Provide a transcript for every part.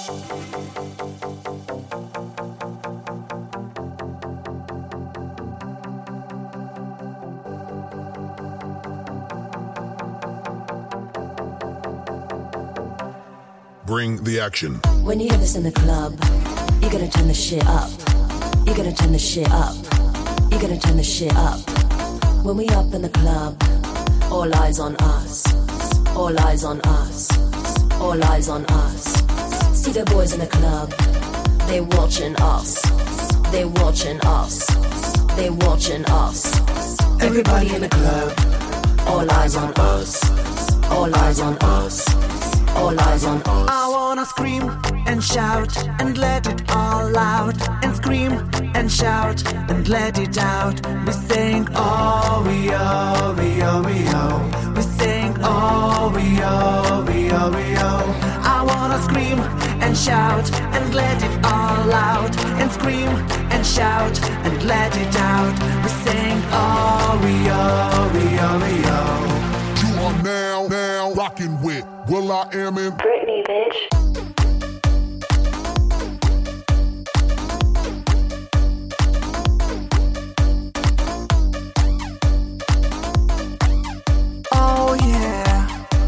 Bring the action. When you hear this in the club, you gotta turn the shit up. You gotta turn the shit up. You gotta turn the shit up. When we up in the club, all eyes on us. All eyes on us. All eyes on us. See the boys in the club, they watching us. They watching us. They watching us. Everybody in the club, all eyes on us. All eyes on us. All eyes on us. I wanna scream and shout and let it all out. And scream and shout and let it out. We sing oh we oh we oh we oh. We sing oh we oh we oh we oh. I wanna scream and shout and let it all out. And scream and shout and let it out. We sing oh we oh we oh we oh. You are now rocking with will.i.am in Britney, bitch. Oh yeah.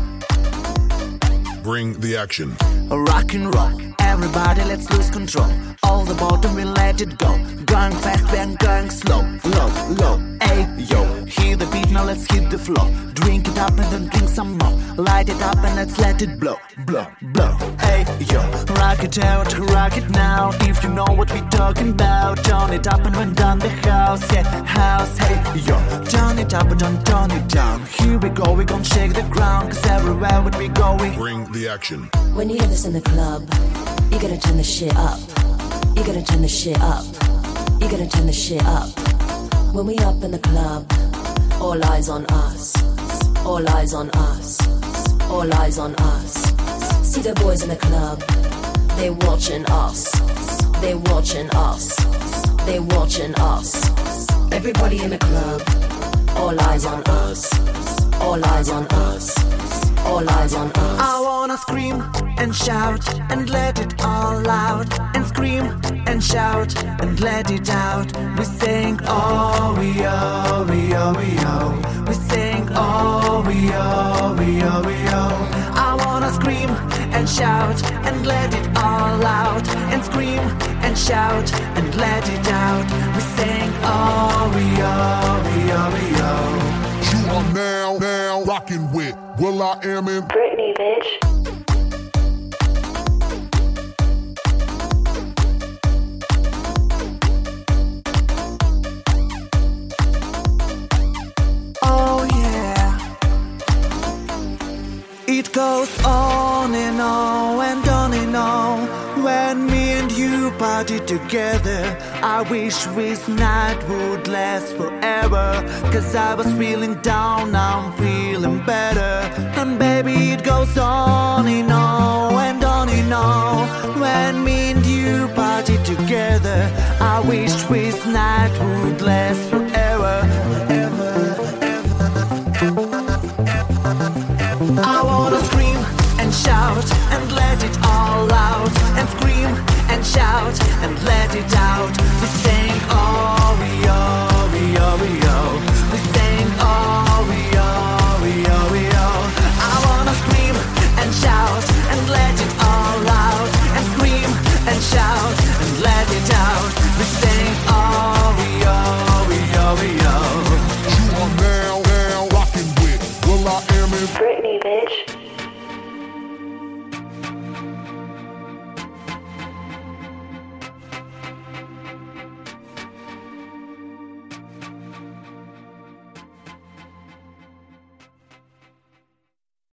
Bring the action. Rock and roll, everybody let's lose control. All the bottom we let it go. Going fast, then going slow. Low, low, ay, yo. Hear the beat, now let's hit the floor. Drink it up and then drink some more. Light it up and let's let it blow. Blow, blow, ay, yo. Rock it out, rock it now. If you know what we're talking about. Turn it up and run down the house, yeah. House, hey, yo. Turn it up and don't turn it down. Here we go, we gon' shake the ground. Cause everywhere when we go, we bring the action. When you hear this in the club, you gotta turn the shit up. You gotta turn the shit up. You gotta turn the shit up. When we up in the club, all eyes on us. All eyes on us. All eyes on us. See the boys in the club, they watching us. They watching us. They watching us. Everybody in the club, all eyes on us. All eyes on us. All eyes on us. I wanna scream and shout and let it all out. And scream and shout and let it out. We sing oh we oh we oh we oh. We sing oh we oh we oh we oh. I wanna scream and shout and let it all out. And scream and shout and let it out. We sing oh we oh we oh we oh. You are now rocking with will.i.am in Britney, bitch. Oh yeah. It goes on and on and on and on. When me and you party together, I wish this night would last forever. Cause I was feeling down, now I'm feeling better. And baby it goes on and on and on and on. When me and you party together, I wish this night would last forever. Forever, ever, ever, ever. I wanna scream and shout and let it all out.